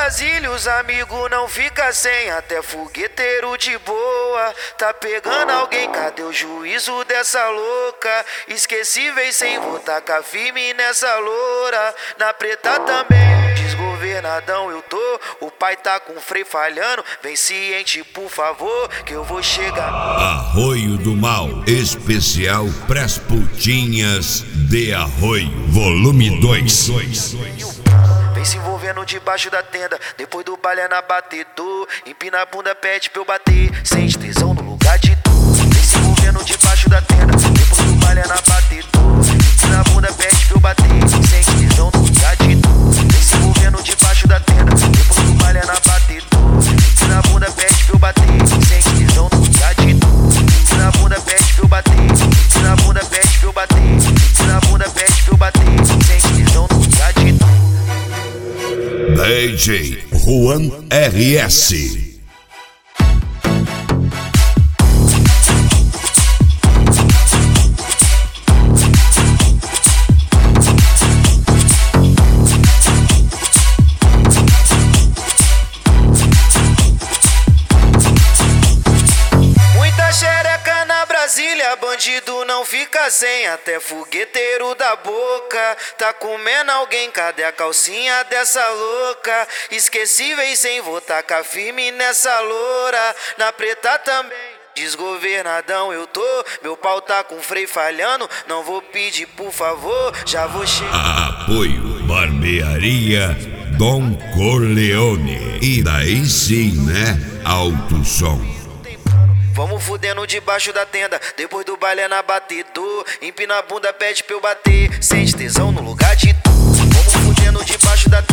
Brasília, os amigos não fica sem, até fogueteiro de boa. Tá pegando alguém, cadê o juízo dessa louca? Esquecíveis sem votar, tacar firme nessa loura. Na preta também, desgovernadão eu tô. O pai tá com o freio falhando, vem ciente por favor, que eu vou chegar. Arroio do Mal, especial pras putinhas de Arroio, volume 2. Vem se envolvendo debaixo da tenda, depois do baile é na batedor. Empina a bunda, pede pra eu bater, sente tesão no lugar de tu. Vem se envolvendo debaixo da tenda, depois do baile é na batedor. Empina a bunda, pede pra eu bater, sente tesão no lugar de tu. Vem se envolvendo debaixo da tenda, depois do baile é na batedor. Empina a bunda, pede pra eu bater, sente tesão no lugar de tu. Empina a bunda, pede pra eu bater, empina a bunda, pede pra eu bater, empina a bunda, pede pra eu bater, sente tesão no lugar de tu. DJ Juan RS. Muita xereca na Brasília, bandido não fica sem, até fogueteiro da boca. Tá comendo alguém, cadê a calcinha dessa louca? Esquecíveis sem votar, tacar firme nessa loura. Na preta também, desgovernadão eu tô. Meu pau tá com freio falhando, não vou pedir por favor, já vou chegar. Apoio Barbearia Dom Corleone. E daí sim, né? Alto som. Vamos fudendo debaixo da tenda, depois do baile é na batedor. Empina a bunda, pede pra eu bater, sente tesão no lugar de tu. Vamos fudendo debaixo da